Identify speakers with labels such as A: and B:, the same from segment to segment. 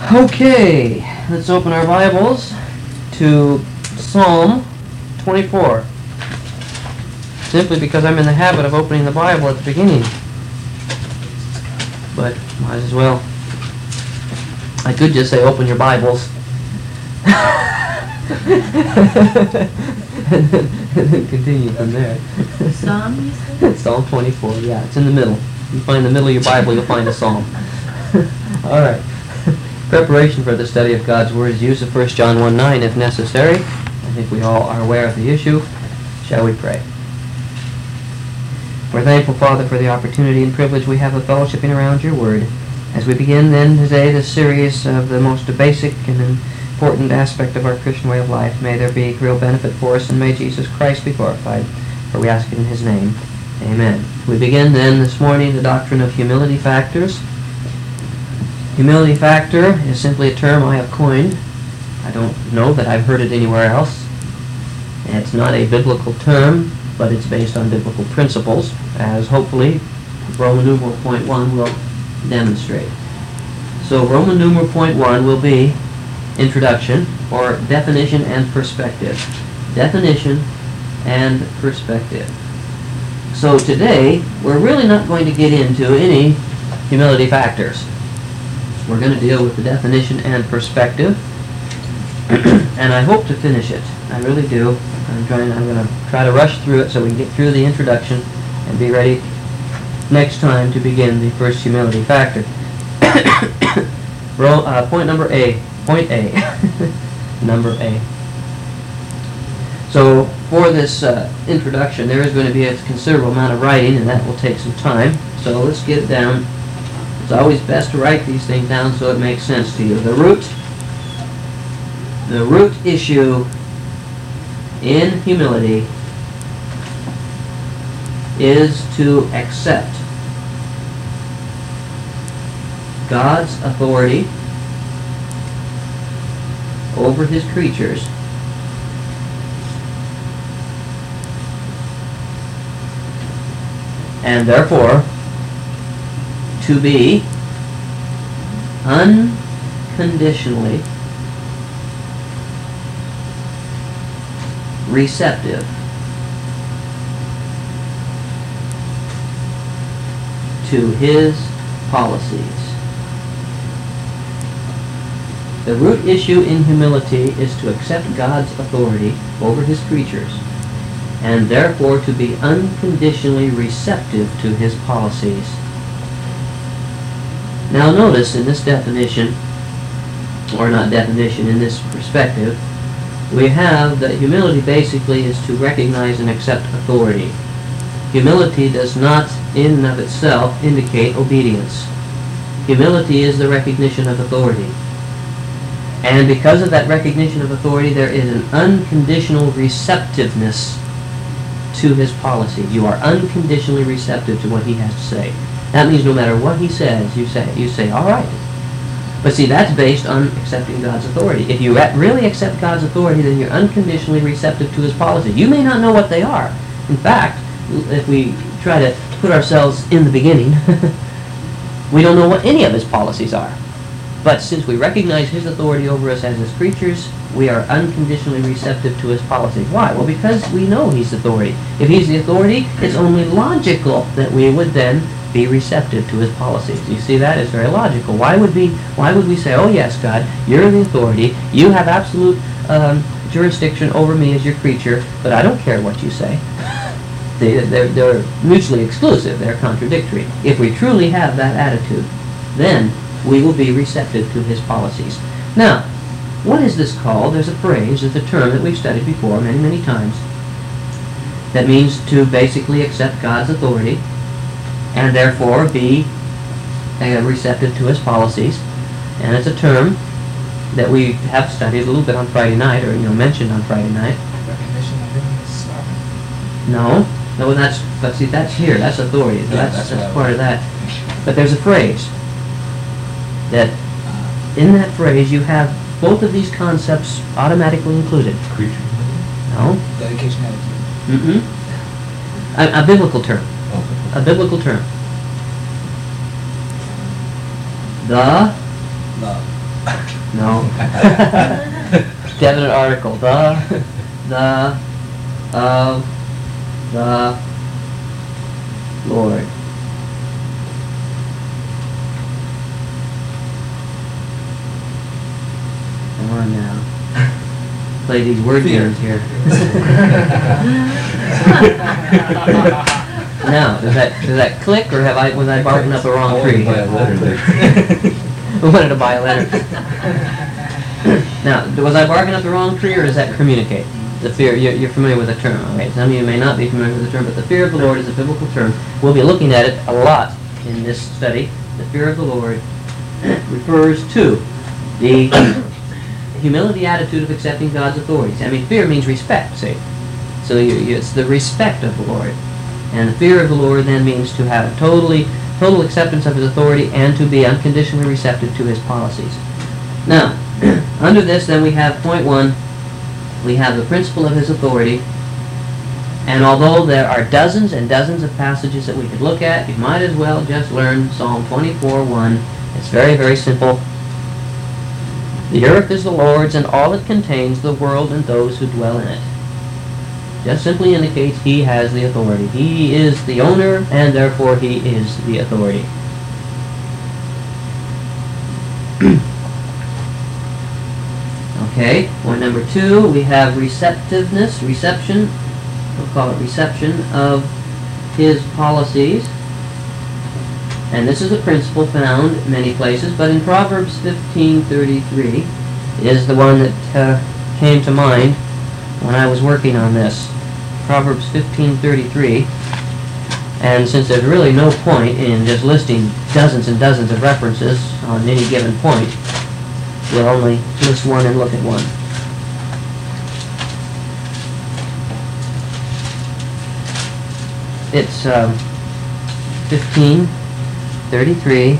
A: Okay, let's open our Bibles to Psalm 24. Simply because I'm in the habit of opening the Bible at the beginning. But might as well. I could just say open your Bibles. and then continue from there.
B: Psalm, you said?
A: Psalm 24, yeah, it's in the middle. You find the middle of your Bible, you'll find a psalm. All right. Preparation for the study of God's Word is use of 1 John 1:9 if necessary. I think we all are aware of the issue. Shall we pray? We're thankful, Father, for the opportunity and privilege we have of fellowshipping around your Word. As we begin then today this series of the most basic and important aspect of our Christian way of life, may there be real benefit for us, and may Jesus Christ be glorified. For we ask it in his name. Amen. We begin then this morning the doctrine of humility factors. Humility factor is simply a term I have coined. I don't know that I've heard it anywhere else. It's not a biblical term, but it's based on biblical principles, as hopefully Roman numeral point 1 will demonstrate. So Roman numeral point 1 will be introduction, or definition and perspective. Definition and perspective. So today, we're really not going to get into any humility factors. We're going to deal with the definition and perspective, and I hope to finish it. I really do. I'm going to try to rush through it so we can get through the introduction and be ready next time to begin the first humility factor. Point number A. Point A. Number A. So for this introduction, there is going to be a considerable amount of writing, and that will take some time. So let's get it down. It's always best to write these things down so it makes sense to you. The root issue in humility is to accept God's authority over his creatures and therefore to be unconditionally receptive to his policies. The root issue in humility is to accept God's authority over his creatures and therefore to be unconditionally receptive to his policies. Now notice in this definition, or not definition, in this perspective, we have that humility basically is to recognize and accept authority. Humility does not in and of itself indicate obedience. Humility is the recognition of authority. And because of that recognition of authority, there is an unconditional receptiveness to his policy. You are unconditionally receptive to what he has to say. That means no matter what he says, you say, all right. But see, that's based on accepting God's authority. If you really accept God's authority, then you're unconditionally receptive to his policy. You may not know what they are. In fact, if we try to put ourselves in the beginning, we don't know what any of his policies are. But since we recognize his authority over us as his creatures, we are unconditionally receptive to his policy. Why? Well, because we know he's authority. If he's the authority, it's only logical that we would then be receptive to his policies. You see, that is very logical. Why would we say, oh yes, God, you're the authority, you have absolute jurisdiction over me as your creature, but I don't care what you say. They're mutually exclusive, they're contradictory. If we truly have that attitude, then we will be receptive to his policies. Now, what is this called? There's a phrase, there's a term that we've studied before many, many times that means to basically accept God's authority and therefore be receptive to his policies. And it's a term that we have studied a little bit on Friday night, or mentioned on Friday night.
C: Recognition of him as sovereign.
A: No, that's here. That's authority. So
C: Yeah,
A: that's part of that. But there's a phrase that in that phrase you have both of these concepts automatically included.
C: Creature.
A: No.
C: Dedication attitude.
A: Mm-mm. A biblical term.
C: Oh.
A: A biblical term. The
C: Love.
A: No. Definite article. The of the Lord. Come on now. Play these word games here. Now, does that click, or was I barking up the wrong tree?
D: By a letter there.
A: We wanted to buy a letter. Now, was I barking up the wrong tree, or does that communicate? The fear, you're familiar with the term, all right? Some of you may not be familiar with the term, but the fear of the Lord is a biblical term. We'll be looking at it a lot in this study. The fear of the Lord refers to the humility attitude of accepting God's authorities. I mean, fear means respect, see? So it's the respect of the Lord. And the fear of the Lord then means to have total acceptance of His authority and to be unconditionally receptive to His policies. Now, under this, then we have point 1. We have the principle of His authority. And although there are dozens and dozens of passages that we could look at, you might as well just learn Psalm 24:1. It's very, very simple. The earth is the Lord's and all it contains, the world and those who dwell in it. Just simply indicates He has the authority. He is the owner, and therefore He is the authority. Okay, point number 2, we have receptiveness, reception, we'll call it reception of His policies. And this is a principle found in many places, but in Proverbs 15:33 is the one that came to mind when I was working on this. Proverbs 15:33. And since there's really no point in just listing dozens and dozens of references on any given point, we'll only list one and look at one. It's 15:33.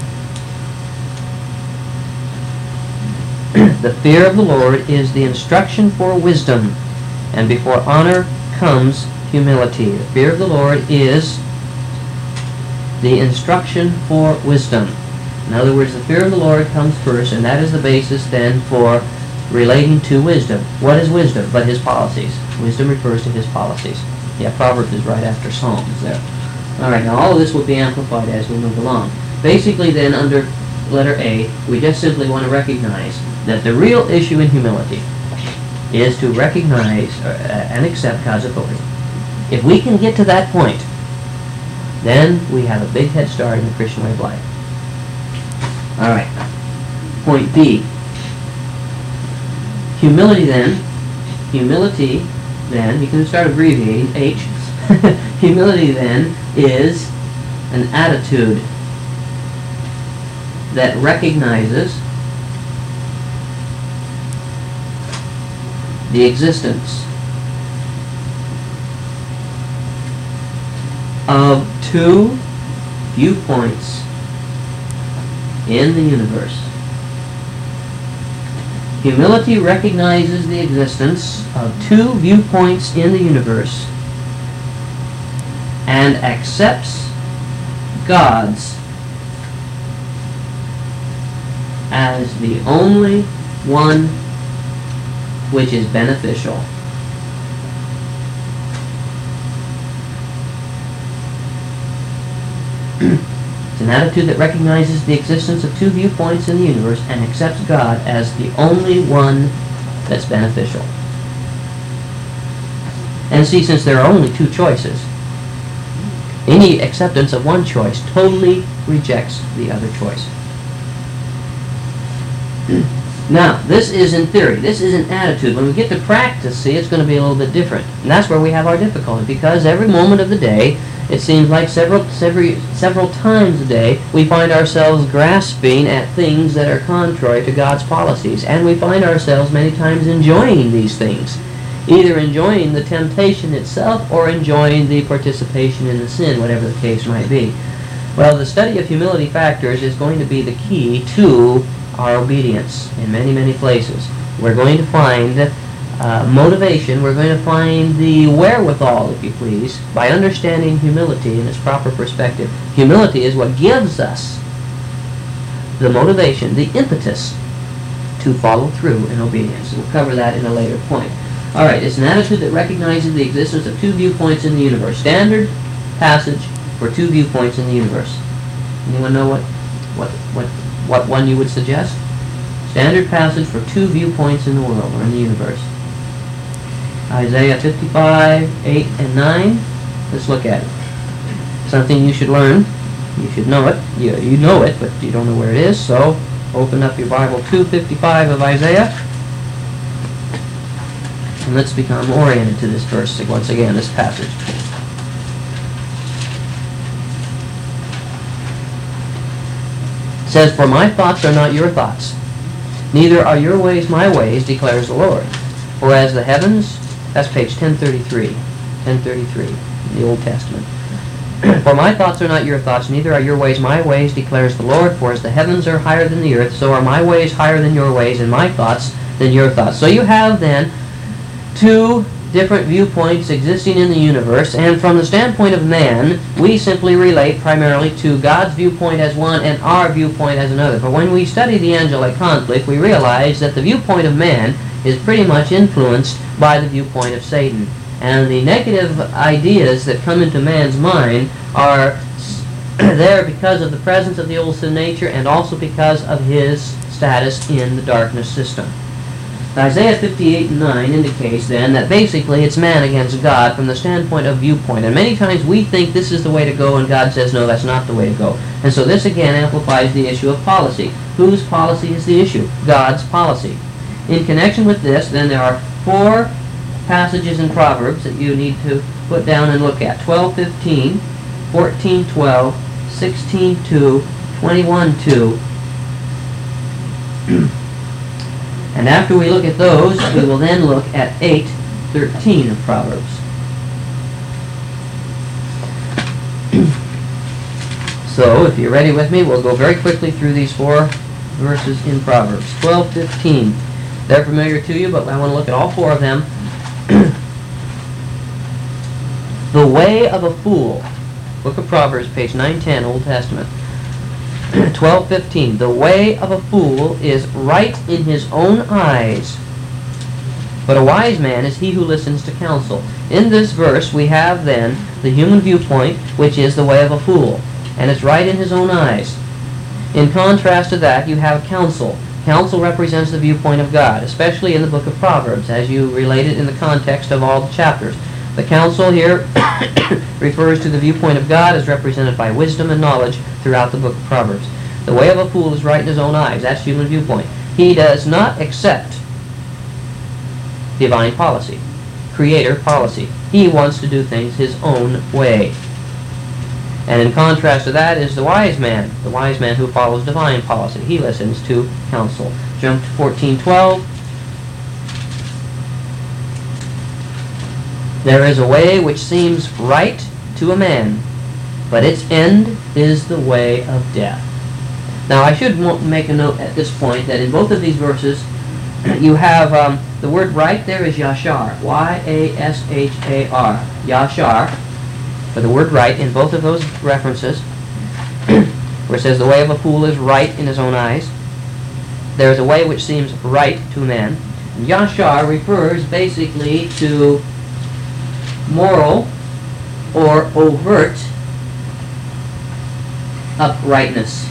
A: The fear of the Lord is the instruction for wisdom, and before honor comes humility. The fear of the Lord is the instruction for wisdom. In other words, the fear of the Lord comes first, and that is the basis then for relating to wisdom. What is wisdom but His policies? Wisdom refers to His policies. Yeah, Proverbs is right after Psalms there. All right, now all of this will be amplified as we move along. Basically then, under letter A, we just simply want to recognize that the real issue in humility is to recognize and accept God's authority. If we can get to that point, then we have a big head start in the Christian way of life. All right. Point B. Humility then, you can start abbreviating, H. Humility then is an attitude that recognizes the existence of two viewpoints in the universe. Humility recognizes the existence of two viewpoints in the universe and accepts God's as the only one which is beneficial. It's an attitude that recognizes the existence of two viewpoints in the universe and accepts God as the only one that's beneficial. And see, since there are only two choices, any acceptance of one choice totally rejects the other choice. Now, this is in theory. This is an attitude. When we get to practice, see, it's going to be a little bit different. And that's where we have our difficulty, because every moment of the day, it seems like several times a day, we find ourselves grasping at things that are contrary to God's policies. And we find ourselves many times enjoying these things. Either enjoying the temptation itself or enjoying the participation in the sin, whatever the case might be. Well, the study of humility factors is going to be the key to our obedience in many, many places. We're going to find motivation, we're going to find the wherewithal, if you please, by understanding humility in its proper perspective. Humility is what gives us the motivation, the impetus to follow through in obedience. We'll cover that in a later point. All right, it's an attitude that recognizes the existence of two viewpoints in the universe. Standard passage for two viewpoints in the universe. Anyone know what one you would suggest? Standard passage for two viewpoints in the world or in the universe. Isaiah 55, 8, and 9. Let's look at it. Something you should learn. You should know it. You know it, but you don't know where it is. So open up your Bible to 55 of Isaiah. And let's become oriented to this verse once again, this passage. It says, "For my thoughts are not your thoughts, neither are your ways my ways, declares the Lord. For as the heavens," that's page 1033, 1033 in the Old Testament. "For my thoughts are not your thoughts, neither are your ways my ways, declares the Lord. For as the heavens are higher than the earth, so are my ways higher than your ways, and my thoughts than your thoughts." So you have then two different viewpoints existing in the universe, and from the standpoint of man, we simply relate primarily to God's viewpoint as one and our viewpoint as another. But when we study the angelic conflict, we realize that the viewpoint of man is pretty much influenced by the viewpoint of Satan. And the negative ideas that come into man's mind are there because of the presence of the old sin nature and also because of his status in the darkness system. Isaiah 58 and 9 indicates then that basically it's man against God from the standpoint of viewpoint. And many times we think this is the way to go and God says no, that's not the way to go. And so this again amplifies the issue of policy. Whose policy is the issue? God's policy. In connection with this, then there are four passages in Proverbs that you need to put down and look at. 12:15, 14:12, 16:2, 21:2. And after we look at those, we will then look at 8:13 of Proverbs. So, if you're ready with me, we'll go very quickly through these four verses in Proverbs. 12:15. They're familiar to you, but I want to look at all four of them. The way of a fool. Book of Proverbs, page 910, Old Testament. 12:15. The way of a fool is right in his own eyes, but a wise man is he who listens to counsel. In this verse, we have then the human viewpoint, which is the way of a fool, and it's right in his own eyes. In contrast to that, you have counsel. Counsel represents the viewpoint of God, especially in the book of Proverbs, as you relate it in the context of all the chapters. The counsel here refers to the viewpoint of God as represented by wisdom and knowledge throughout the book of Proverbs. The way of a fool is right in his own eyes. That's human viewpoint. He does not accept divine policy, creator policy. He wants to do things his own way. And in contrast to that is the wise man who follows divine policy. He listens to counsel. Jump to 14:12. There is a way which seems right to a man, but its end is the way of death. Now I should make a note at this point that in both of these verses you have the word right there is yashar, Y-A-S-H-A-R, yashar, for the word right in both of those references, where it says the way of a fool is right in his own eyes. There is a way which seems right to a man. And yashar refers basically to moral or overt uprightness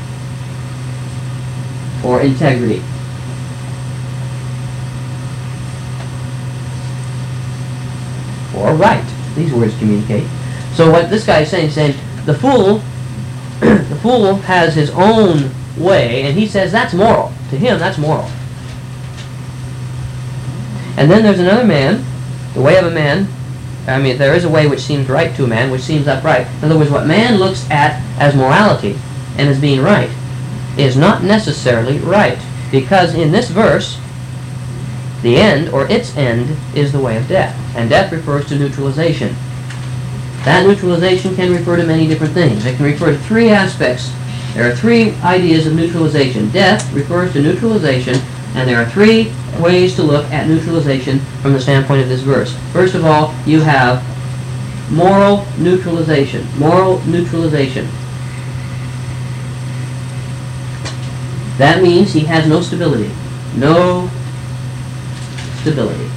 A: or integrity. Or right. These words communicate. So what this guy is saying the fool has his own way, and he says that's moral. To him, that's moral. And then there's another man, the way of a man. There is a way which seems right to a man, which seems upright. In other words, what man looks at as morality and as being right is not necessarily right. Because in this verse, the end, or its end, is the way of death. And death refers to neutralization. That neutralization can refer to many different things. It can refer to three aspects. There are three ideas of neutralization. Death refers to neutralization, and there are three ways to look at neutralization from the standpoint of this verse. First of all, you have moral neutralization. Moral neutralization. That means he has no stability. no stability.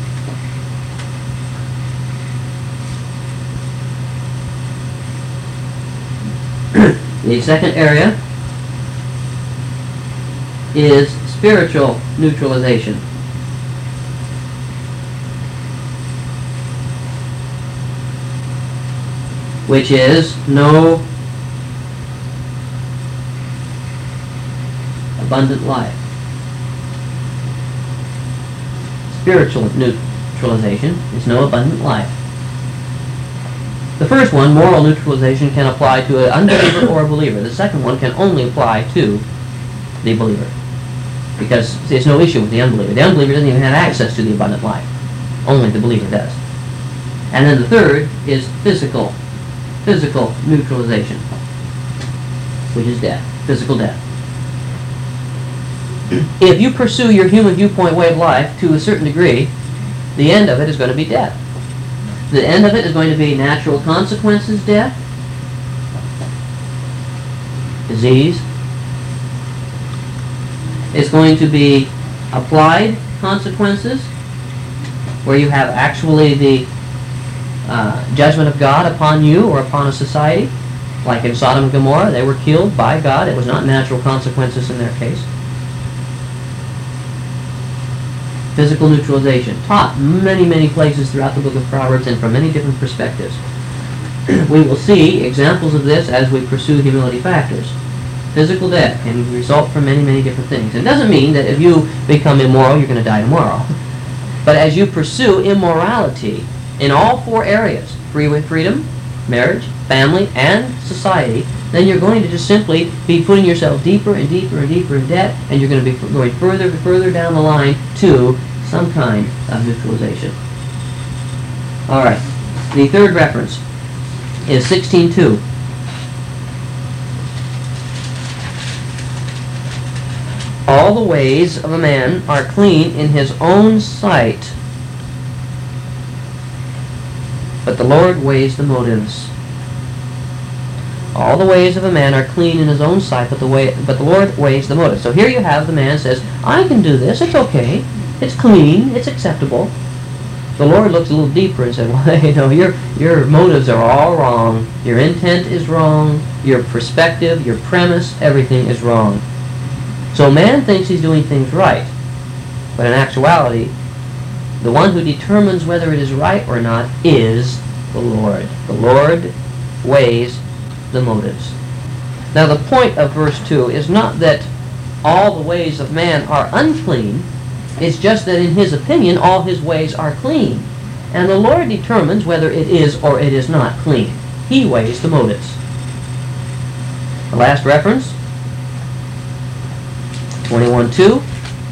A: The second area is spiritual neutralization. Which is no abundant life. Spiritual neutralization is no abundant life. The first one, moral neutralization, can apply to an unbeliever or a believer. The second one can only apply to the believer. Because there's no issue with the unbeliever. The unbeliever doesn't even have access to the abundant life. Only the believer does. And then the third is physical neutralization, which is death, physical death. If you pursue your human viewpoint way of life to a certain degree, the end of it is going to be death. The end of it is going to be natural consequences, death, disease. It's going to be applied consequences, where you have actually the judgment of God upon you or upon a society. Like in Sodom and Gomorrah, they were killed by God. It was not natural consequences in their case. Physical neutralization, taught many, many places throughout the book of Proverbs and from many different perspectives. We will see examples of this as we pursue humility factors. Physical death can result from many, many different things. It doesn't mean that if you become immoral, you're going to die tomorrow. But as you pursue immorality in all four areas, freedom, marriage, family, and society, then you're going to just simply be putting yourself deeper and deeper and deeper in debt, and you're going to be going further and further down the line to some kind of neutralization. All right. The third reference is 16:2. All the ways of a man are clean in his own sight, but the Lord weighs the motives. All the ways of a man are clean in his own sight, but the Lord weighs the motives. So here you have the man says, I can do this, it's okay, it's clean, it's acceptable. The Lord looks a little deeper and said, well, your motives are all wrong. Your intent is wrong. Your perspective, your premise, everything is wrong. So man thinks he's doing things right, but in actuality, the one who determines whether it is right or not is the Lord. The Lord weighs the motives. Now the point of verse 2 is not that all the ways of man are unclean, it's just that in his opinion all his ways are clean. And the Lord determines whether it is or it is not clean. He weighs the motives. The last reference, 21:2.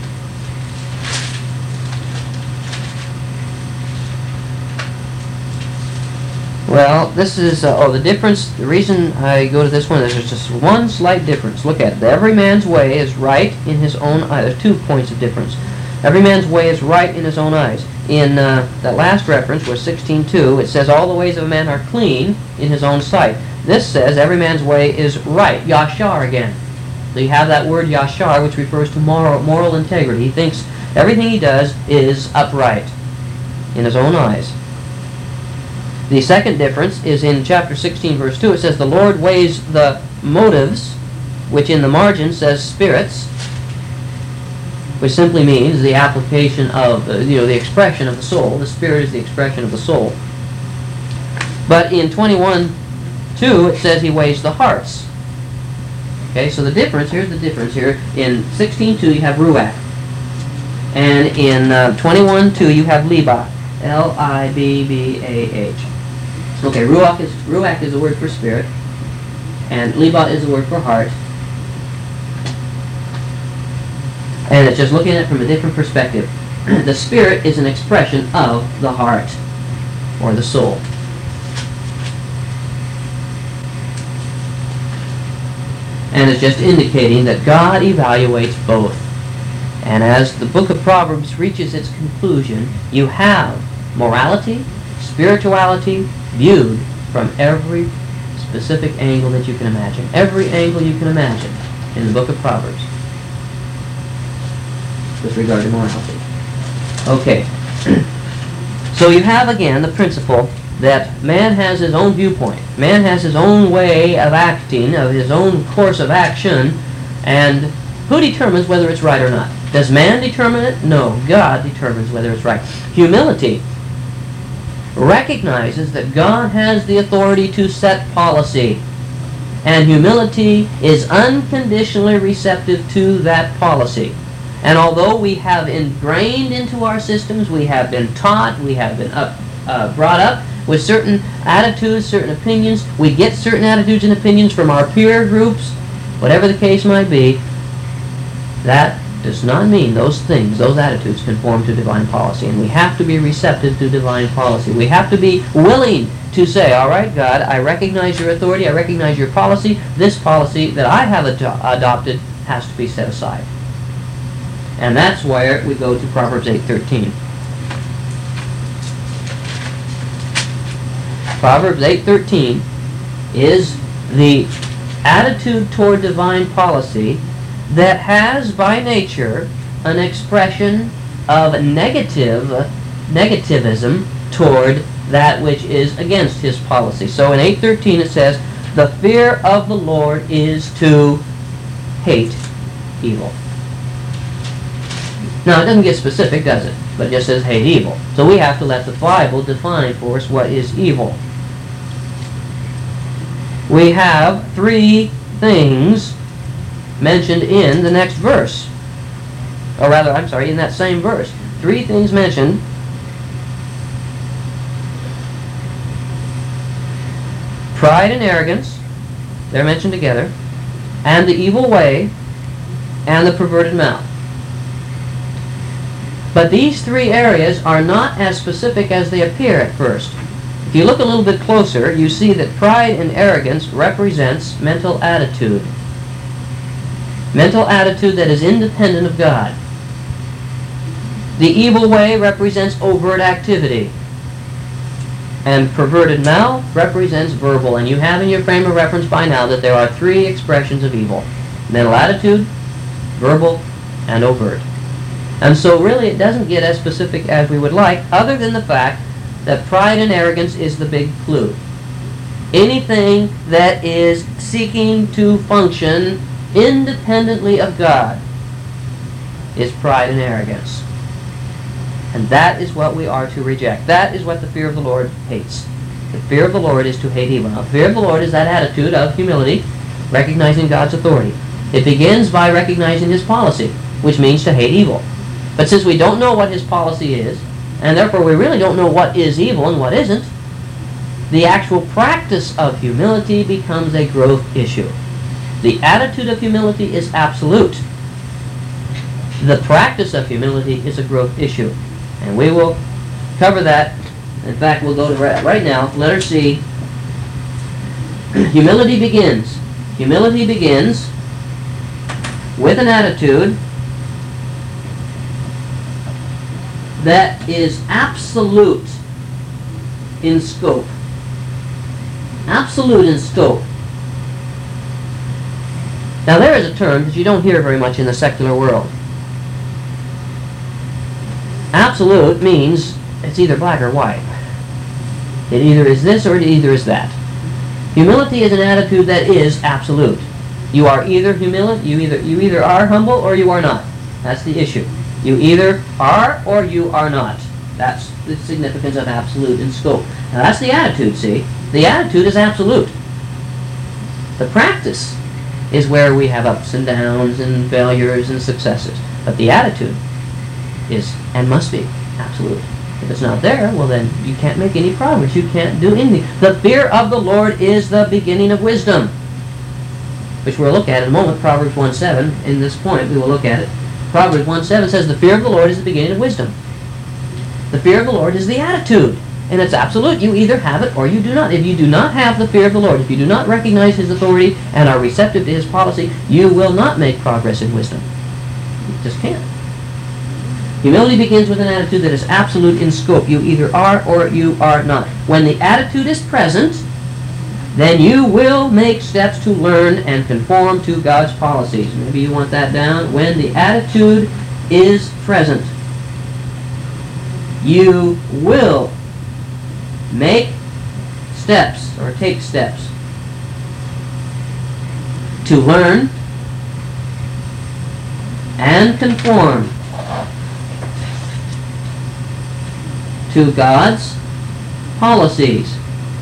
A: Well, this is, the difference, the reason I go to this one is there's just one slight difference. Look at it. Every man's way is right in his own eyes. There's 2 points of difference. Every man's way is right in his own eyes. In that last reference, was 16:2, it says all the ways of a man are clean in his own sight. This says every man's way is right. Yashar again. So you have that word yashar, which refers to moral integrity. He thinks everything he does is upright in his own eyes. The second difference is in chapter 16, verse 2. It says the Lord weighs the motives, which in the margin says spirits, which simply means the application of, the expression of the soul. The spirit is the expression of the soul. But in 21:2, it says he weighs the hearts. Okay, so the difference, here's the difference here. In 16:2, you have ruach. And in 21:2, you have libah. L-I-B-B-A-H. Okay, ruach is the word for spirit, and libah is the word for heart. And it's just looking at it from a different perspective. The spirit is an expression of the heart, or the soul. And it's just indicating that God evaluates both. And as the book of Proverbs reaches its conclusion, you have morality, spirituality, viewed from every specific angle that you can imagine. Every angle you can imagine in the book of Proverbs. with regard to morality. Okay. So you have again the principle that man has his own viewpoint. Man has his own way of acting, of his own course of action, and who determines whether it's right or not? Does man determine it? No, God determines whether it's right. Humility recognizes that God has the authority to set policy, and humility is unconditionally receptive to that policy. And although we have ingrained into our systems, we have been taught, we have been brought up with certain attitudes, certain opinions, we get certain attitudes and opinions from our peer groups, whatever the case might be, that does not mean those things, those attitudes conform to divine policy. And we have to be receptive to divine policy. We have to be willing to say, all right, God, I recognize your authority, I recognize your policy. This policy that I have adopted has to be set aside. And that's where we go to Proverbs 8:13. Proverbs 8:13 is the attitude toward divine policy that has by nature an expression of negativism toward that which is against his policy. So in 8:13 it says, the fear of the Lord is to hate evil. Now it doesn't get specific, does it? But it just says hate evil. So we have to let the Bible define for us what is evil. We have three things mentioned in the next verse. Or rather, I'm sorry, in that same verse. Three things mentioned. Pride and arrogance, they're mentioned together, and the evil way, and the perverted mouth. But these three areas are not as specific as they appear at first. If you look a little bit closer, you see that pride and arrogance represents mental attitude. Mental attitude that is independent of God. The evil way represents overt activity. And perverted mouth represents verbal. And you have in your frame of reference by now that there are three expressions of evil. Mental attitude, verbal, and overt. And so really it doesn't get as specific as we would like, other than the fact that pride and arrogance is the big clue. Anything that is seeking to function independently of God is pride and arrogance. And that is what we are to reject. That is what the fear of the Lord hates. The fear of the Lord is to hate evil. Now, the fear of the Lord is that attitude of humility, recognizing God's authority. It begins by recognizing his policy, which means to hate evil. But since we don't know what his policy is, and therefore we really don't know what is evil and what isn't, the actual practice of humility becomes a growth issue. The attitude of humility is absolute. The practice of humility is a growth issue. And we will cover that. In fact, we'll go to right now, letter C. Humility begins. Humility begins with an attitude that is absolute in scope. Absolute in scope. Now there is a term that you don't hear very much in the secular world. Absolute means it's either black or white. It either is this or it either is that. Humility is an attitude that is absolute. You are either you either are humble or you are not. That's the issue. You either are or you are not. That's the significance of absolute in scope. Now that's the attitude, see? The attitude is absolute. The practice is where we have ups and downs and failures and successes. But the attitude is and must be absolute. If it's not there, well then you can't make any progress. You can't do anything. The fear of the Lord is the beginning of wisdom, which we'll look at in a moment. Proverbs 1:7. In this point, we will look at it. Proverbs 1:7 says, the fear of the Lord is the beginning of wisdom. The fear of the Lord is the attitude. And it's absolute. You either have it or you do not. If you do not have the fear of the Lord, if you do not recognize his authority and are receptive to his policy, you will not make progress in wisdom. You just can't. Humility begins with an attitude that is absolute in scope. You either are or you are not. When the attitude is present, then you will make steps to learn and conform to God's policies. Maybe you want that down. When the attitude is present, you will make steps or take steps to learn and conform to God's policies.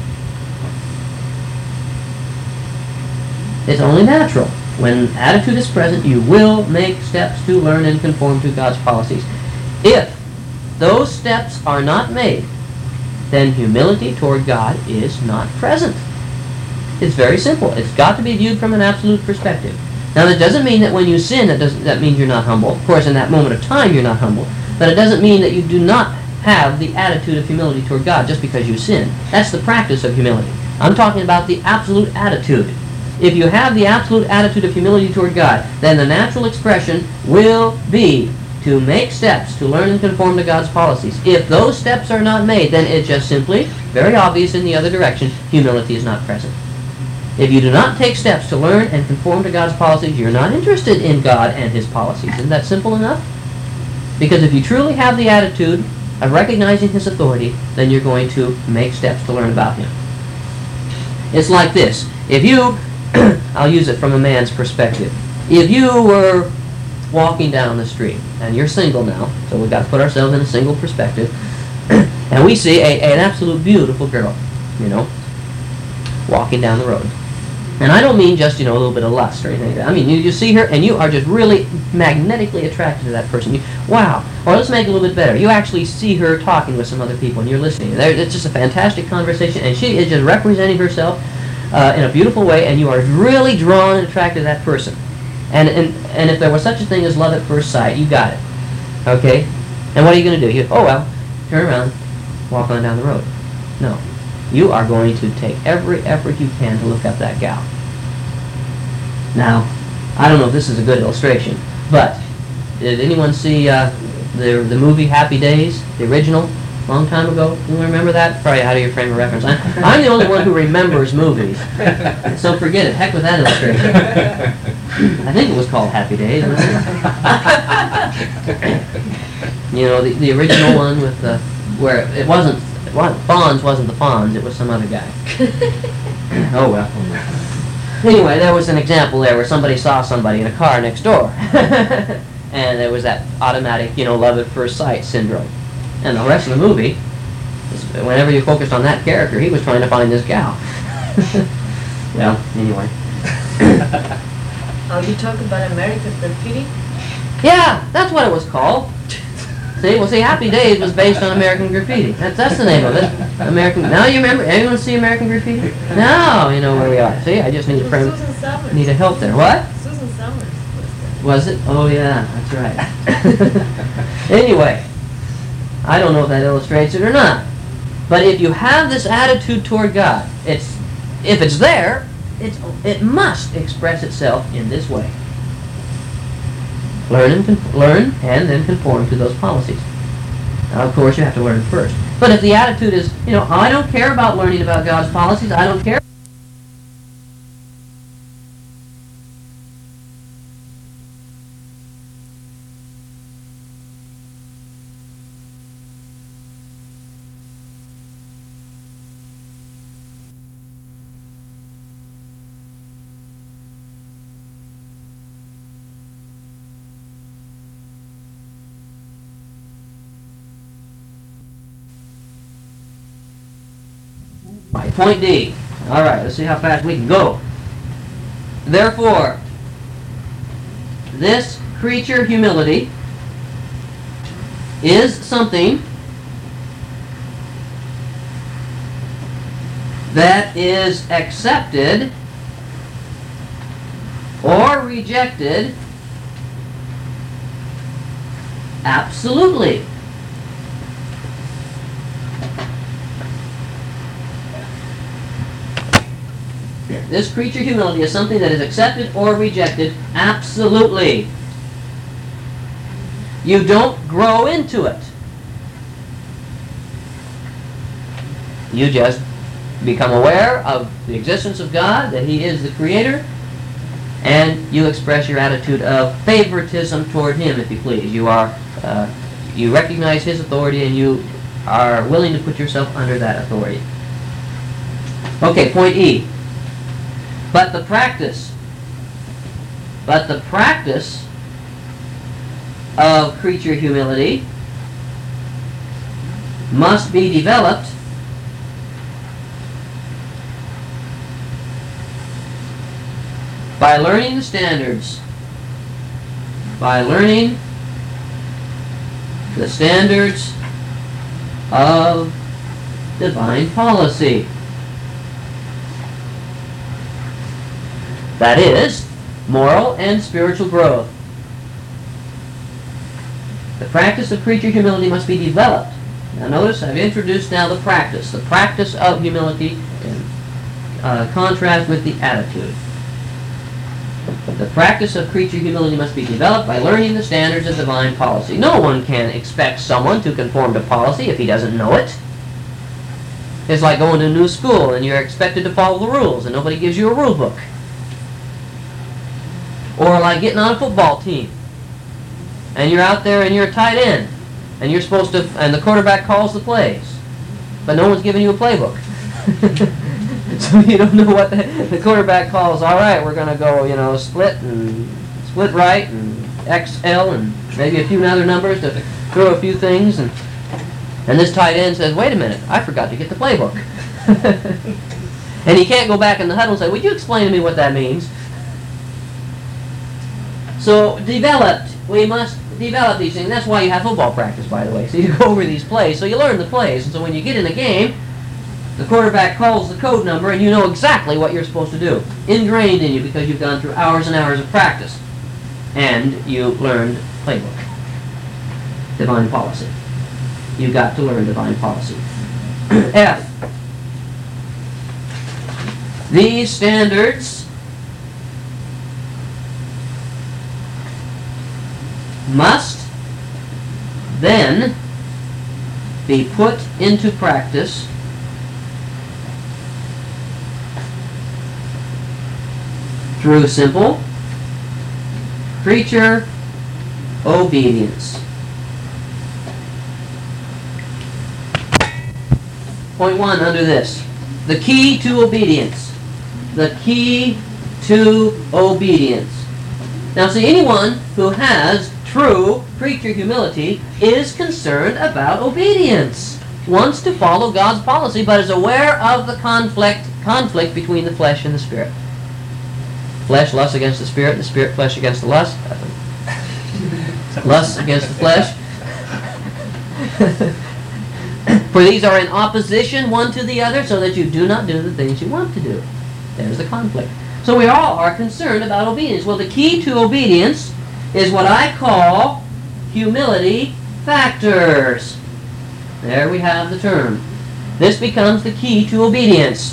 A: It's only natural. When attitude is present, you will make steps to learn and conform to God's policies. If those steps are not made, then humility toward God is not present. It's very simple. It's got to be viewed from an absolute perspective. Now, that doesn't mean that when you sin, that means you're not humble. Of course, in that moment of time, you're not humble. But it doesn't mean that you do not have the attitude of humility toward God just because you sin. That's the practice of humility. I'm talking about the absolute attitude. If you have the absolute attitude of humility toward God, then the natural expression will be to make steps to learn and conform to God's policies. If those steps are not made, then it's just simply, very obvious in the other direction, humility is not present. If you do not take steps to learn and conform to God's policies, you're not interested in God and His policies. Isn't that simple enough? Because if you truly have the attitude of recognizing His authority, then you're going to make steps to learn about Him. It's like this. If you, I'll use it from a man's perspective. If you were walking down the street, and you're single now, so we've got to put ourselves in a single perspective, and we see an absolute beautiful girl, walking down the road. And I don't mean just, a little bit of lust or anything like that. I mean, you see her, and you are just really magnetically attracted to that person. Wow. Or let's make it a little bit better. You actually see her talking with some other people, and you're listening. It's just a fantastic conversation, and she is just representing herself in a beautiful way, and you are really drawn and attracted to that person. And if there was such a thing as love at first sight, you got it. Okay? And what are you going to do? Turn around, walk on down the road. No. You are going to take every effort you can to look up that gal. Now, I don't know if this is a good illustration, but did anyone see the movie Happy Days, the original, a long time ago? You remember that? Probably out of your frame of reference. I'm the only one who remembers movies, so forget it. Heck with that illustration. I think it was called Happy Days, wasn't it? The original one with where it wasn't. Fonz wasn't the Fonz, it was some other guy. Oh well. Anyway, there was an example there where somebody saw somebody in a car next door. And there was that automatic, love at first sight syndrome. And the rest of the movie, whenever you focused on that character, he was trying to find this gal. Well, anyway.
B: Oh, you talk about American Graffiti?
A: Yeah, that's what it was called. See, Happy Days was based on American Graffiti. That's the name of it. American. Now you remember? Anyone see American Graffiti? Now you know where we are. See, I just need a help there. What?
B: Susan Summers.
A: Was it? Oh yeah, that's right. Anyway, I don't know if that illustrates it or not. But if you have this attitude toward God, if it's there, it must express itself in this way. Learn and then conform to those policies. Now, of course, you have to learn first. But if the attitude is, I don't care about learning about God's policies, I don't care. Point D. All right, let's see how fast we can go. Therefore, this creature humility is something that is accepted or rejected absolutely. This creature humility is something that is accepted or rejected absolutely. You don't grow into it. You just become aware of the existence of God, that He is the Creator, and you express your attitude of favoritism toward him, if you please. You recognize his authority, and you are willing to put yourself under that authority. Okay, point E. But the practice of creature humility must be developed by learning the standards. By learning the standards of divine policy. That is, moral and spiritual growth. The practice of creature humility must be developed. Now notice I've introduced now the practice of humility in contrast with the attitude. The practice of creature humility must be developed by learning the standards of divine policy. No one can expect someone to conform to policy if he doesn't know it. It's like going to a new school and you're expected to follow the rules and nobody gives you a rule book. Or like getting on a football team and you're out there and you're a tight end and you're supposed to, and the quarterback calls the plays, but no one's giving you a playbook. So you don't know what the quarterback calls. All right, we're going to go, split right and XL and maybe a few other numbers to throw a few things. And this tight end says, wait a minute, I forgot to get the playbook. And he can't go back in the huddle and say, would you explain to me what that means? So we must develop these things. That's why you have football practice, by the way. So you go over these plays, so you learn the plays. And so when you get in a game, the quarterback calls the code number and you know exactly what you're supposed to do. Ingrained in you because you've gone through hours and hours of practice. And you learned playbook. Divine policy. You've got to learn divine policy. F. These standards must then be put into practice through simple creature obedience. Point 1 under this. The key to obedience. The key to obedience. Now see, anyone who has true creature humility is concerned about obedience. Wants to follow God's policy, but is aware of the conflict between the flesh and the spirit. Flesh lusts against the spirit, and the spirit flesh against the lust. Lust against the flesh. For these are in opposition one to the other, so that you do not do the things you want to do. There's the conflict. So we all are concerned about obedience. Well, the key to obedience is what I call humility factors. There we have the term. This becomes the key to obedience.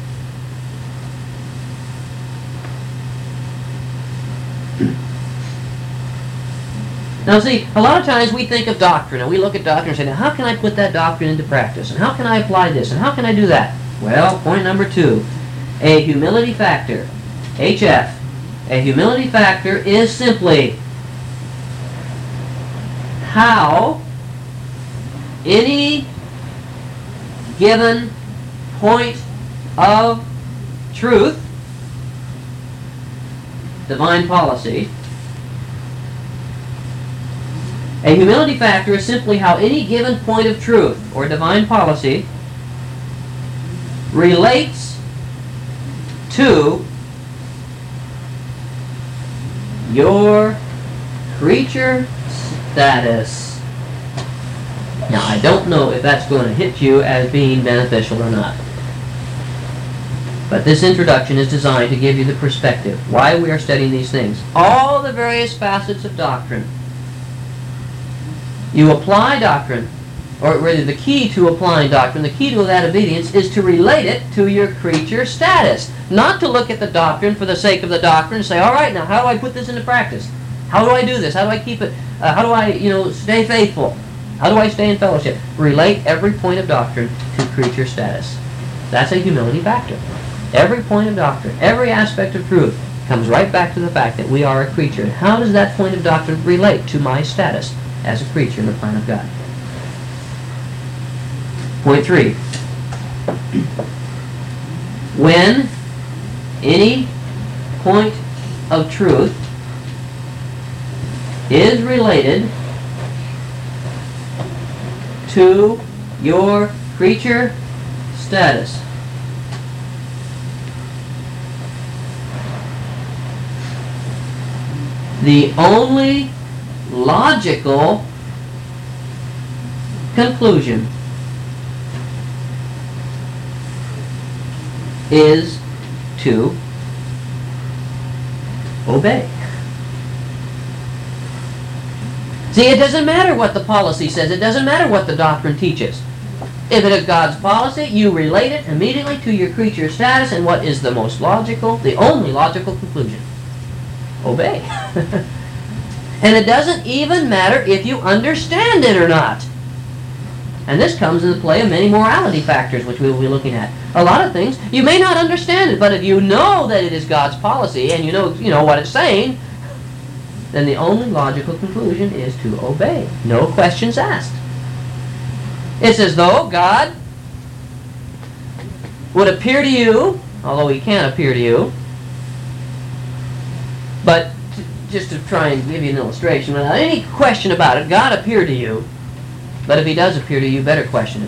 A: Now see, a lot of times we think of doctrine, and we look at doctrine and say, now how can I put that doctrine into practice? And how can I apply this? And how can I do that? Well, point number 2, a humility factor, HF. A humility factor is simply how any given point of truth, divine policy. A humility factor is simply how any given point of truth or divine policy relates to your creature status. Now, I don't know if that's going to hit you as being beneficial or not. But this introduction is designed to give you the perspective, why we are studying these things. All the various facets of doctrine. You apply doctrine, or rather the key to applying doctrine, the key to that obedience is to relate it to your creature status. Not to look at the doctrine for the sake of the doctrine and say, all right, now how do I put this into practice? How do I do this? How do I keep it? How do I, stay faithful? How do I stay in fellowship? Relate every point of doctrine to creature status. That's a humility factor. Every point of doctrine, every aspect of truth Comes right back to the fact that we are a creature. And how does that point of doctrine relate to my status as a creature in the plan of God? Point 3. When any point of truth is related to your creature status, the only logical conclusion is to obey. See, it doesn't matter what the policy says. It doesn't matter what the doctrine teaches. If it is God's policy, you relate it immediately to your creature status, and what is the most logical, the only logical conclusion? Obey. And it doesn't even matter if you understand it or not. And this comes into play of many morality factors, which we will be looking at. A lot of things, you may not understand it, but if you know that it is God's policy, and you know what it's saying, then the only logical conclusion is to obey. No questions asked. It's as though God would appear to you, although He can't appear to you, but just to try and give you an illustration, without any question about it, God appeared to you, but if He does appear to you, you better question it.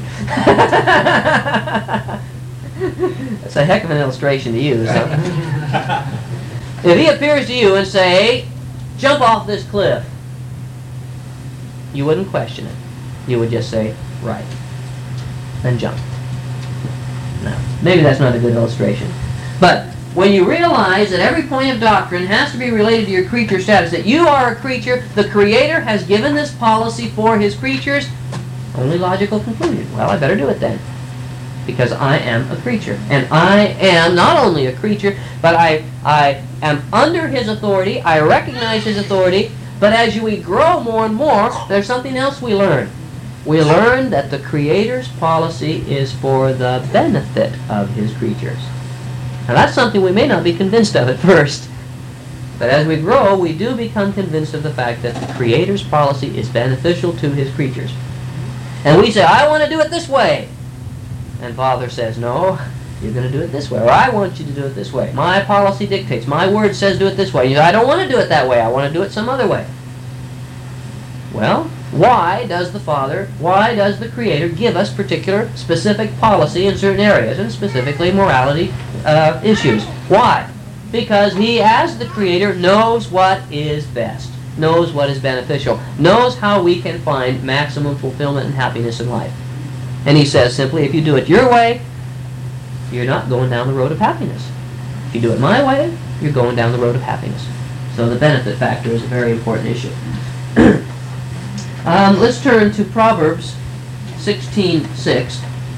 A: That's a heck of an illustration to use. If He appears to you and say, jump off this cliff, you wouldn't question it. You would just say, right, and jump. Now, maybe that's not a good illustration. But when you realize that every point of doctrine has to be related to your creature status, that you are a creature, the Creator has given this policy for His creatures, only logical conclusion. Well, I better do it then, because I am a creature. And I am not only a creature, but I am under His authority. I recognize His authority. But as we grow more and more, there's something else we learn. We learn that the Creator's policy is for the benefit of His creatures. Now that's something we may not be convinced of at first. But as we grow, we do become convinced of the fact that the Creator's policy is beneficial to His creatures. And we say, I want to do it this way. And Father says, no, you're going to do it this way. Or I want you to do it this way. My policy dictates. My word says do it this way. You say, I don't want to do it that way. I want to do it some other way. Well, why does the Creator give us particular specific policy in certain areas, and specifically morality issues? Why? Because He, as the Creator, knows what is best, knows what is beneficial, knows how we can find maximum fulfillment and happiness in life. And He says simply, if you do it your way, you're not going down the road of happiness. If you do it my way, you're going down the road of happiness. So the benefit factor is a very important issue. Let's turn to Proverbs 16:6.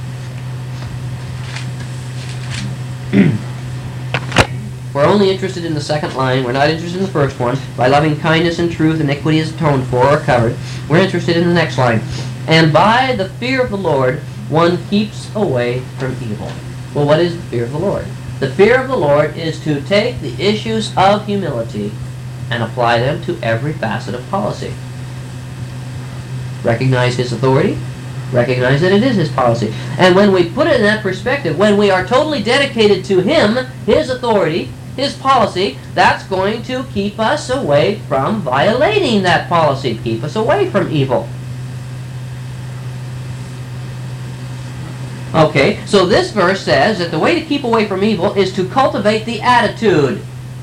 A: We're only interested in the second line. We're not interested in the first one. By loving kindness and truth, iniquity is atoned for or covered. We're interested in the next line. And by the fear of the Lord, one keeps away from evil. Well, what is the fear of the Lord? The fear of the Lord is to take the issues of humility and apply them to every facet of policy. Recognize His authority. Recognize that it is His policy. And when we put it in that perspective, when we are totally dedicated to Him, His authority, His policy, that's going to keep us away from violating that policy, keep us away from evil. Okay, so this verse says that the way to keep away from evil is to cultivate the attitude.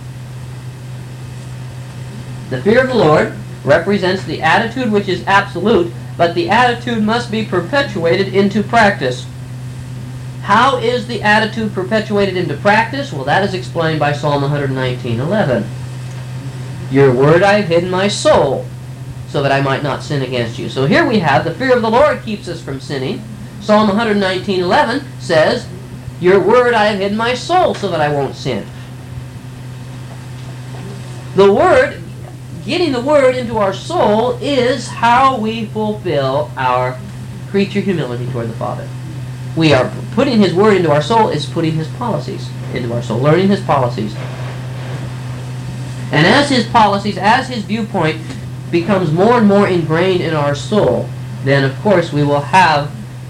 A: The fear of the Lord represents the attitude which is absolute, but the attitude must be perpetuated into practice. How is the attitude perpetuated into practice? Well, that is explained by Psalm 119:11. Your word I have hidden in my soul, so that I might not sin against you. So here we have the fear of the Lord keeps us from sinning. Psalm 119:11 says, your word I have hidden in my soul, so that I won't sin. The word, getting the word into our soul, is how we fulfill our creature humility toward the Father. We are putting His word into our soul is putting His policies into our soul, learning His policies. And as his policies, as his viewpoint becomes more and more ingrained in our soul, then of course we will have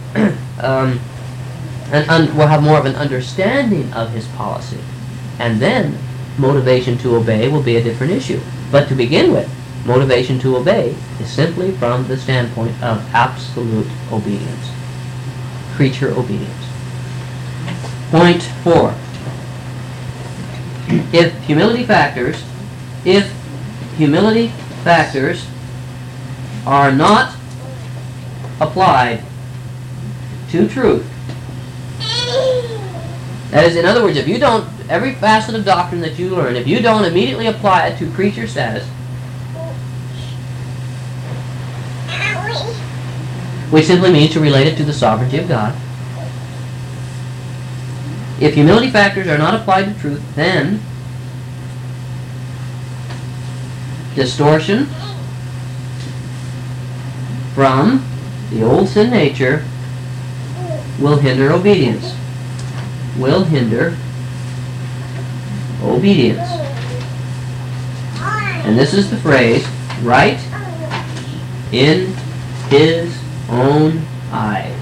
A: we'll have more of an understanding of his policy. And then motivation to obey will be a different issue. But to begin with, motivation to obey is simply from the standpoint of absolute obedience, creature obedience. Point 4. If humility factors are not applied to truth, that is, in other words, if you don't, every facet of doctrine that you learn, if you don't immediately apply it to creature status, which simply means to relate it to the sovereignty of God, if humility factors are not applied to truth, then distortion from the old sin nature will hinder obedience. Will hinder obedience. And this is the phrase, right in his own eyes.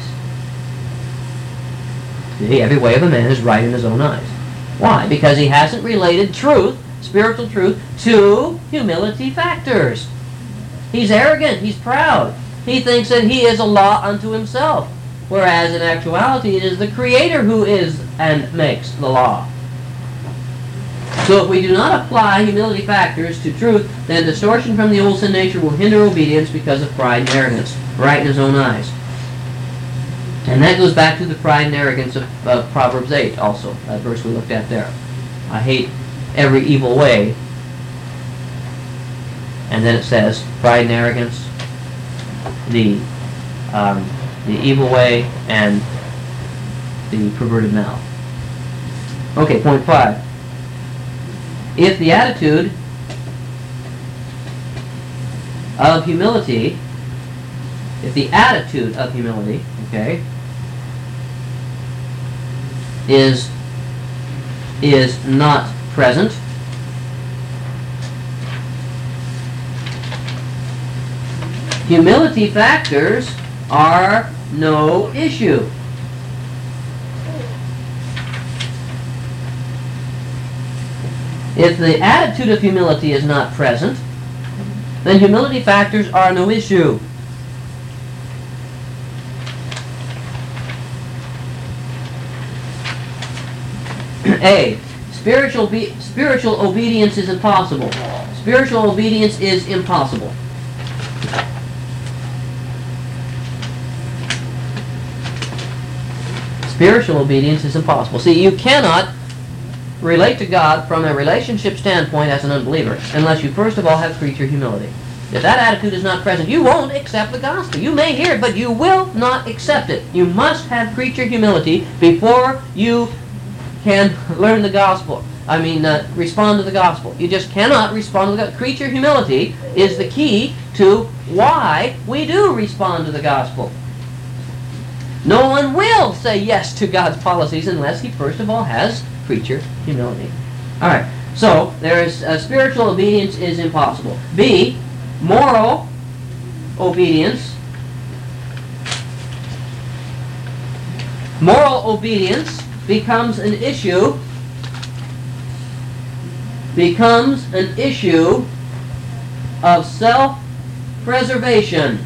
A: See, every way of a man is right in his own eyes. Why? Because he hasn't related truth, spiritual truth, to humility factors. He's arrogant, he's proud. He thinks that he is a law unto himself, whereas in actuality it is the Creator who is and makes the law. So if we do not apply humility factors to truth, then distortion from the old sin nature will hinder obedience because of pride and arrogance, right in his own eyes. And that goes back to the pride and arrogance of Proverbs 8 also, that verse we looked at there. I hate every evil way. And then it says, pride and arrogance, the evil way, and the perverted mouth. Okay, point 5. If the attitude of humility, okay, is not present, humility factors are no issue. If the attitude of humility is not present, then humility factors are no issue. A. Spiritual obedience is impossible. Spiritual obedience is impossible. Spiritual obedience is impossible. See, you cannot relate to God from a relationship standpoint as an unbeliever unless you first of all have creature humility. If that attitude is not present, you won't accept the gospel. You may hear it, but you will not accept it. You must have creature humility before you can learn the gospel. Respond to the gospel. You just cannot respond to the gospel. Creature humility is the key to why we do respond to the gospel. No one will say yes to God's policies unless he first of all has creature humility. Alright, so there is spiritual obedience is impossible. B, moral obedience. Moral obedience becomes an issue of self-preservation.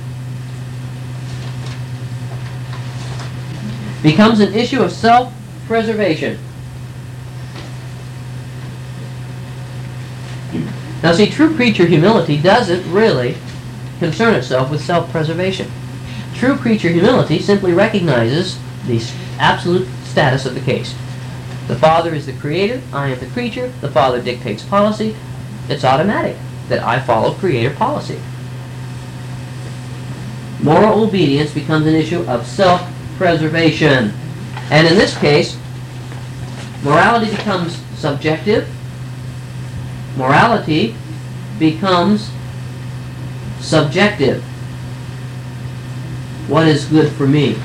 A: Becomes an issue of self-preservation. Now see, true creature humility doesn't really concern itself with self-preservation. True creature humility simply recognizes the absolute status of the case. The Father is the Creator, I am the creature, the Father dictates policy. It's automatic that I follow Creator policy. Moral obedience becomes an issue of self-preservation. And in this case, morality becomes subjective. Morality becomes subjective. What is good for me?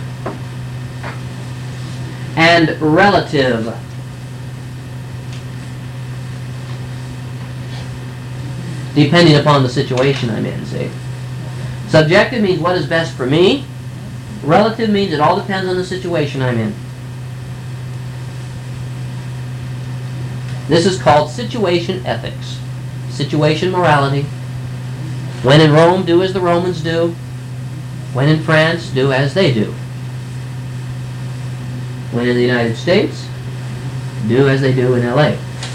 A: And relative. depending upon the situation I'm in, see? Subjective means what is best for me. Relative means it all depends on the situation I'm in. This is called situation ethics. Situation morality. When in Rome, do as the Romans do. When in France, do as they do. When in the United States, do as they do in LA.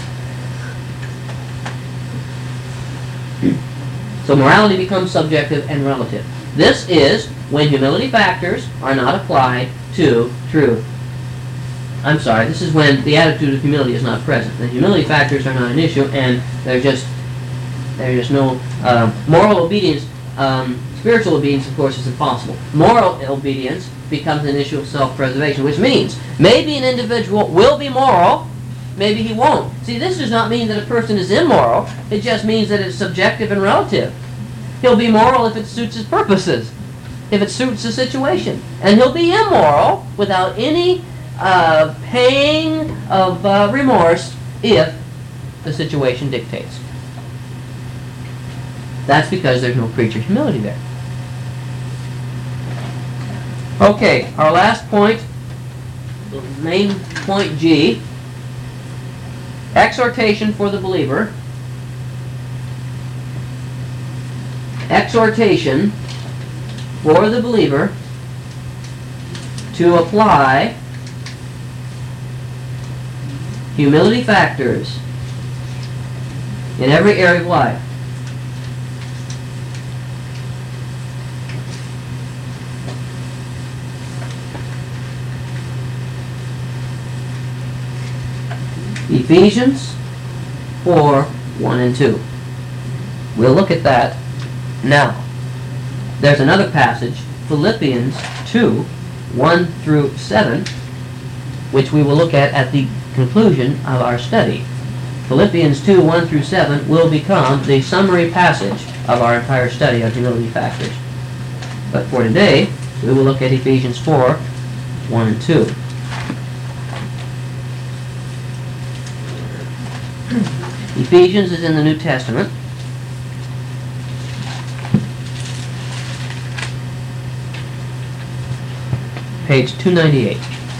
A: So morality becomes subjective and relative. This is when humility factors are not applied to truth. I'm sorry, this is when the attitude of humility is not present. The humility factors are not an issue, and there's just no moral obedience. Spiritual obedience, of course, is impossible. Moral obedience becomes an issue of self-preservation, which means maybe an individual will be moral, maybe he won't. See, this does not mean that a person is immoral. It just means that it's subjective and relative. He'll be moral if it suits his purposes, if it suits the situation. And he'll be immoral without any pang of remorse if the situation dictates. That's because there's no creature humility there. Okay, our last point, main point G, exhortation for the believer. Exhortation for the believer to apply humility factors in every area of life. Ephesians 4, 1 and 2. We'll look at that now. There's another passage, Philippians 2, 1 through 7, which we will look at the conclusion of our study. Philippians 2, 1 through 7 will become the summary passage of our entire study of humility factors. But for today, we will look at Ephesians 4, 1 and 2. Ephesians is in the New Testament. Page 298.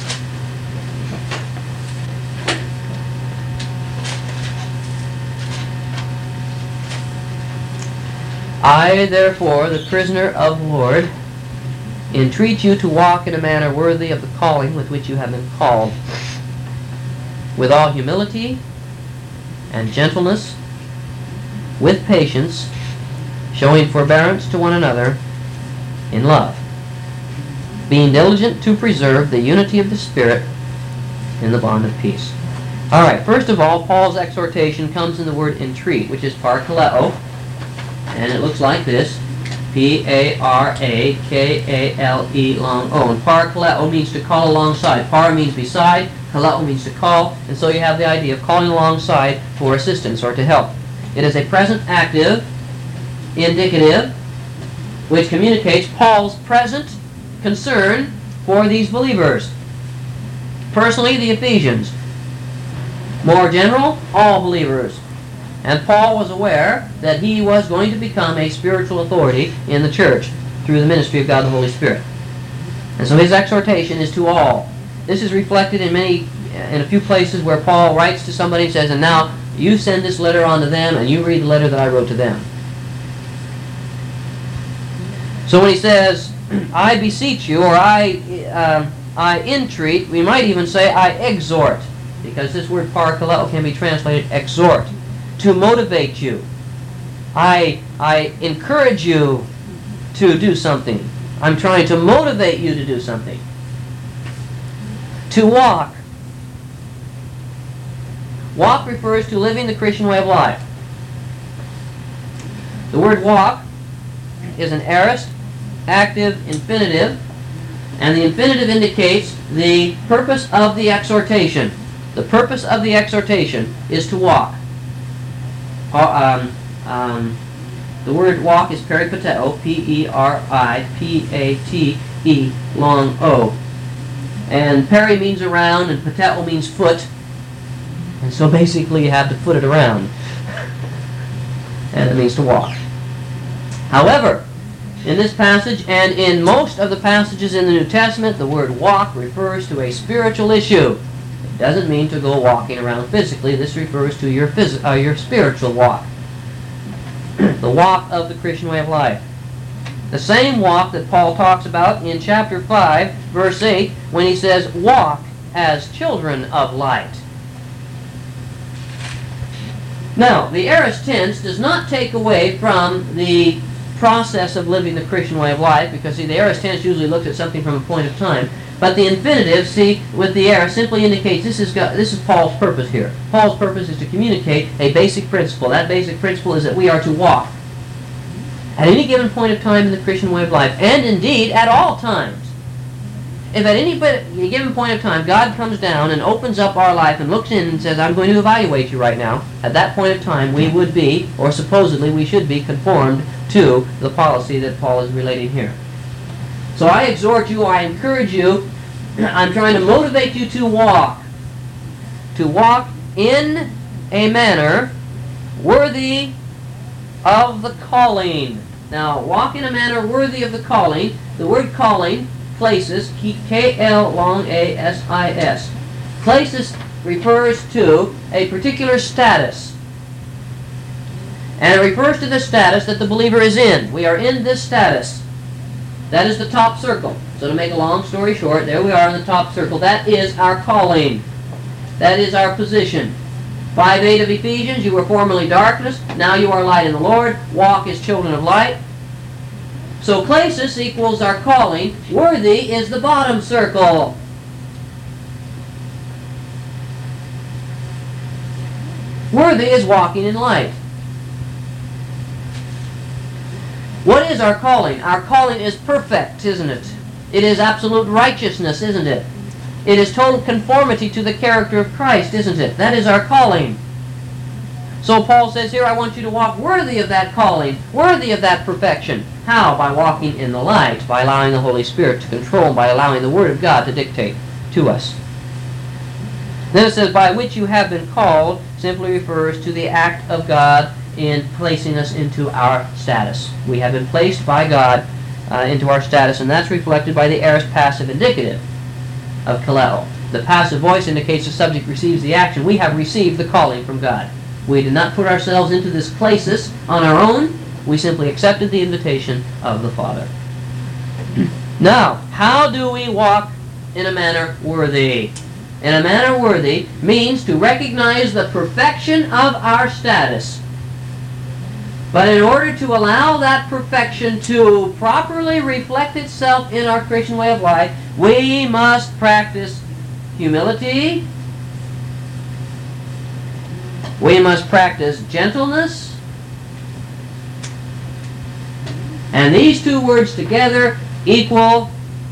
A: I, therefore, the prisoner of the Lord, entreat you to walk in a manner worthy of the calling with which you have been called, with all humility and gentleness, with patience, showing forbearance to one another in love, being diligent to preserve the unity of the Spirit in the bond of peace. All right, first of all, Paul's exhortation comes in the word entreat, which is parkaleo, and it looks like this, P-A-R-A-K-A-L-E long O. And parkaleo means to call alongside. Par means beside, kaleo means to call, and so you have the idea of calling alongside for assistance or to help. It is a present active indicative which communicates Paul's present concern for these believers. Personally, the Ephesians. More general, all believers. And Paul was aware that he was going to become a spiritual authority in the church through the ministry of God the Holy Spirit. And so his exhortation is to all. This is reflected in a few places where Paul writes to somebody and says, and now you send this letter on to them and you read the letter that I wrote to them. So when he says, I beseech you, or I entreat, we might even say I exhort, because this word parkaleo can be translated exhort, to motivate you. I encourage you to do something. I'm trying to motivate you to do something. To walk. Walk refers to living the Christian way of life. The word walk is an aorist, active infinitive, and the infinitive indicates the purpose of the exhortation. The purpose of the exhortation is to walk. The word walk is peripateo, P-E-R-I-P-A-T-E, long O. And peri means around, and pateo means foot. And so basically you have to foot it around. and it means to walk. However, in this passage and in most of the passages in the New Testament, the word walk refers to a spiritual issue. It doesn't mean to go walking around physically. This refers to your spiritual walk. The walk of the Christian way of life. The same walk that Paul talks about in chapter 5, verse 8, when he says, walk as children of light. Now, the aorist tense does not take away from the process of living the Christian way of life, because, see, the aorist tense usually looks at something from a point of time. But the infinitive, see, with the aorist simply indicates this is Paul's purpose here. Paul's purpose is to communicate a basic principle. That basic principle is that we are to walk at any given point of time in the Christian way of life, and indeed at all times. If at any given point of time God comes down and opens up our life and looks in and says, I'm going to evaluate you right now, at that point of time we would be, or supposedly we should be, conformed to the policy that Paul is relating here. So I exhort you, I encourage you, I'm trying to motivate you to walk in a manner worthy of the calling. Now, walk in a manner worthy of the calling. The word calling, places, K-L-A-S-I-S. Places refers to a particular status. And it refers to the status that the believer is in. We are in this status. That is the top circle. So to make a long story short, there we are in the top circle. That is our calling. That is our position. 5:8 of Ephesians, you were formerly darkness, now you are light in the Lord. Walk as children of light. So places equals our calling. Worthy is the bottom circle. Worthy is walking in light. What is our calling? Our calling is perfect, isn't it? It is absolute righteousness, isn't it? It is total conformity to the character of Christ, isn't it? That is our calling. So Paul says here, I want you to walk worthy of that calling, worthy of that perfection. How? By walking in the light, by allowing the Holy Spirit to control, by allowing the Word of God to dictate to us. Then it says, by which you have been called, simply refers to the act of God in placing us into our status. We have been placed by God into our status, and that's reflected by the aorist passive indicative of kaleo. The passive voice indicates the subject receives the action. We have received the calling from God. We did not put ourselves into this places on our own. We simply accepted the invitation of the Father. Now, how do we walk in a manner worthy? In a manner worthy means to recognize the perfection of our status. But in order to allow that perfection to properly reflect itself in our Christian way of life, we must practice humility. We must practice gentleness. And these two words together equal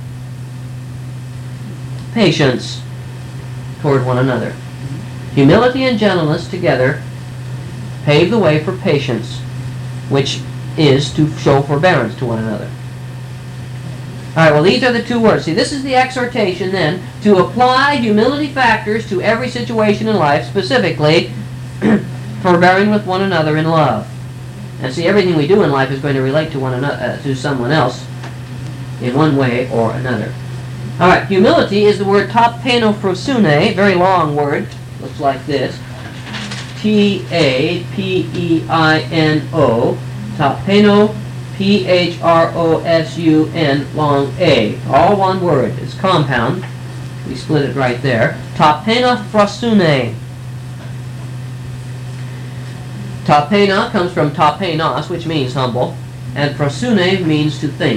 A: patience toward one another. Humility and gentleness together pave the way for patience, which is to show forbearance to one another. All right, well, these are the two words. See, this is the exhortation, then, to apply humility factors to every situation in life, specifically forbearing with one another in love. And see, everything we do in life is going to relate to one another, to someone else in one way or another. All right, humility is the word tapenophrosyne, very long word, looks like this. T-A-P-E-I-N-O, tapeno, P-H-R-O-S-U-N, long A. All one word. It's compound. We split it right there. Tapenophrosyne. Tapena comes from tapenos, which means humble, and phrosyne means to think.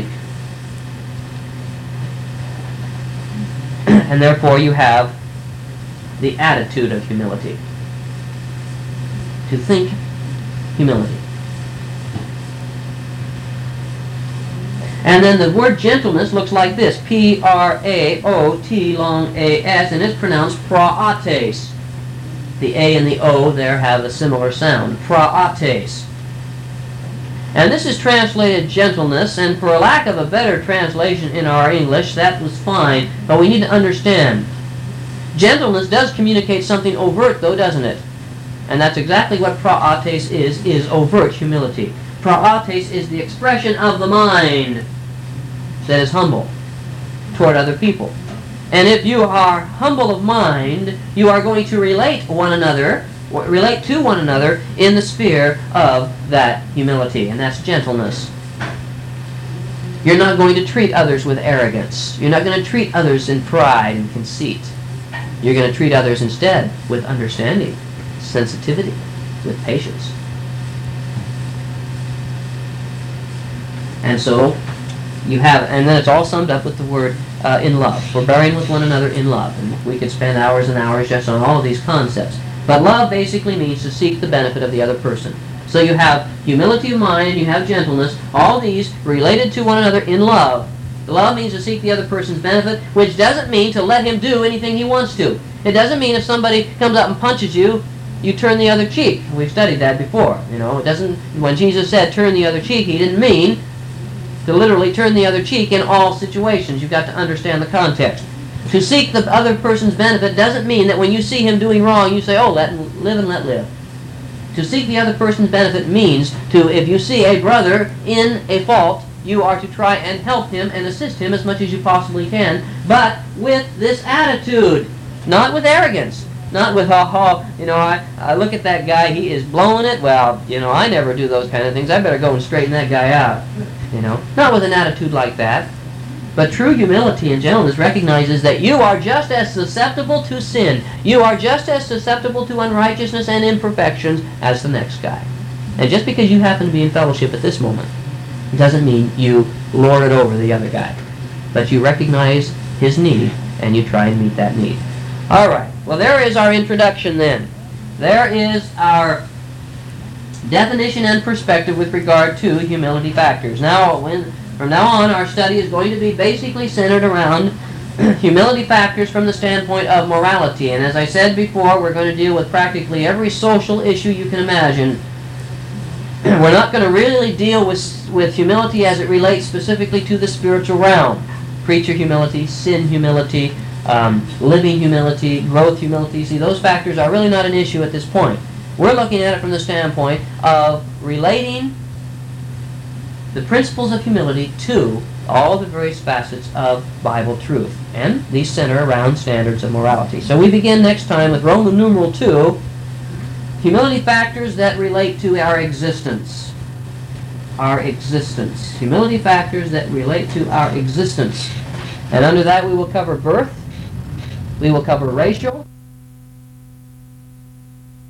A: And therefore you have the attitude of humility. To think humility. And then the word gentleness looks like this. P-R-A-O-T long A-S, and it's pronounced praates. The A and the O there have a similar sound. Praates. And this is translated gentleness, and for a lack of a better translation in our English, that was fine, but we need to understand. Gentleness does communicate something overt, though, doesn't it? And that's exactly what praates is overt humility. Praates is the expression of the mind that is humble toward other people. And if you are humble of mind, you are going to relate to one another in the sphere of that humility, and that's gentleness. You're not going to treat others with arrogance. You're not going to treat others in pride and conceit. You're going to treat others instead with understanding, sensitivity, with patience. And so you have, and then it's all summed up with the word in love. Forbearing with one another in love. And we could spend hours and hours just on all of these concepts. But love basically means to seek the benefit of the other person. So you have humility of mind and you have gentleness, all these related to one another in love. Love means to seek the other person's benefit, which doesn't mean to let him do anything he wants to. It doesn't mean if somebody comes up and punches you, you turn the other cheek. We've studied that before. You know, it doesn't. When Jesus said turn the other cheek, he didn't mean to literally turn the other cheek in all situations. You've got to understand the context. To seek the other person's benefit doesn't mean that when you see him doing wrong, you say, oh, let him live and let live. To seek the other person's benefit means to, if you see a brother in a fault, you are to try and help him and assist him as much as you possibly can, but with this attitude, not with arrogance. Not with, I look at that guy, he is blowing it. Well, I never do those kind of things. I better go and straighten that guy out. Not with an attitude like that. But true humility and gentleness recognizes that you are just as susceptible to sin. You are just as susceptible to unrighteousness and imperfections as the next guy. And just because you happen to be in fellowship at this moment, doesn't mean you lord it over the other guy. But you recognize his need, and you try and meet that need. All right. Well, there is our introduction then. There is our definition and perspective with regard to humility factors. Now, from now on, our study is going to be basically centered around humility factors from the standpoint of morality. And as I said before, we're going to deal with practically every social issue you can imagine. We're not going to really deal with humility as it relates specifically to the spiritual realm. Preacher humility, sin humility, living humility, growth humility. See, those factors are really not an issue at this point. We're looking at it from the standpoint of relating the principles of humility to all the various facets of Bible truth. And these center around standards of morality. So we begin next time with Roman numeral 2, humility factors that relate to our existence. Our existence. Humility factors that relate to our existence. And under that we will cover birth, we will cover racial,